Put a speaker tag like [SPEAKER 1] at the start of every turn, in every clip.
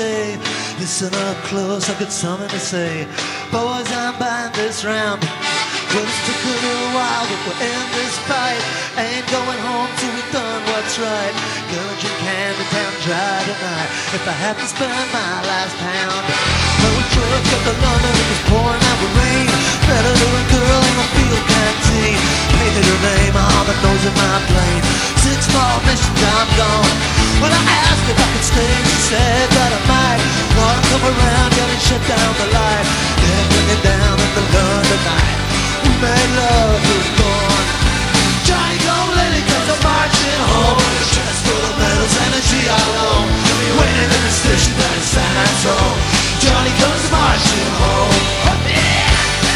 [SPEAKER 1] say. Listen up close, I've got something to say. Boys, I'm buying this round. Well, it's took a little while, but we'll end this fight. Ain't going home till we've done what's right. Gonna drink Candy Town dry tonight, if I have to spend my last pound. Road truck up to London, it was pouring out with rain. Met a little girl in a field canteen. Painted her name on the nose of my plane. 6 more missions, I'm gone. When I asked if I could stay, she said that I might. Wanna come around, gotta shut down the light. Then bring it down in the London night. We made love, it was born. Johnny come lady comes a marching home. Dressed full of medals and a GI long. Waiting in the station down in San Antonio. Johnny comes marching home. Yeah!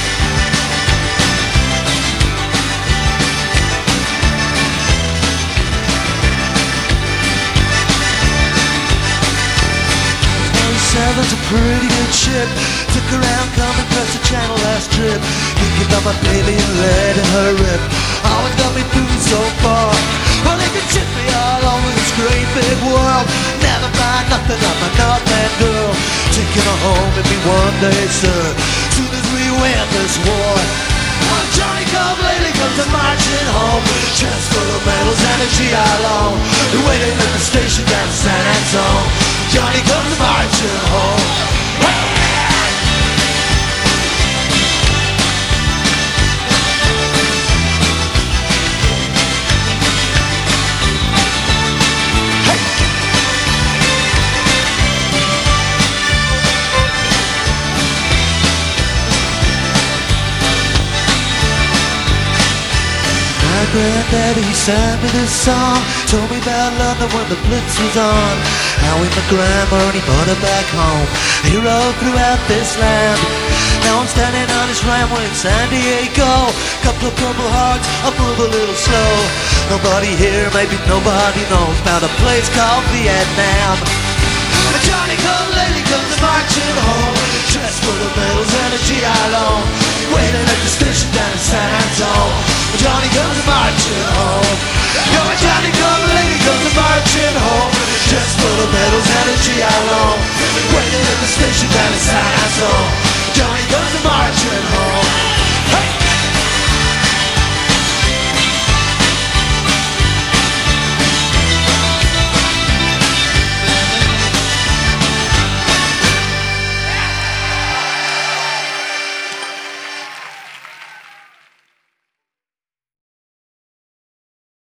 [SPEAKER 1] 7's a pretty good ship. Took her around, come across the channel last trip. Thinking about my baby and letting her rip. Always got me through so far. Well, they could ship me all over this great big world. Never find nothing on my Northland girl. Taking her home with me one day, son. Soon as we win this war. Oh, Johnny come lately comes a marching home. Chest full of medals and a GI long. Waiting at the station down in San Antonio. Johnny comes marching home. My granddaddy sang me this song. Told me about London when the Blitz was on. How he my grandma and he brought her back home. He rode throughout this land. Now I'm standing on this runway in San Diego. Couple of purple hearts, I move a little slow. Nobody here, maybe nobody knows about a place called Vietnam. Johnny come lately comes marching home. Dressed full of medals and a GI long. Waiting at the station down in San Antonio. Johnny comes marching home. Yo, Johnny come lately comes marching home. Dressed full of medals and a GI long. Waiting at the station down in San Antonio.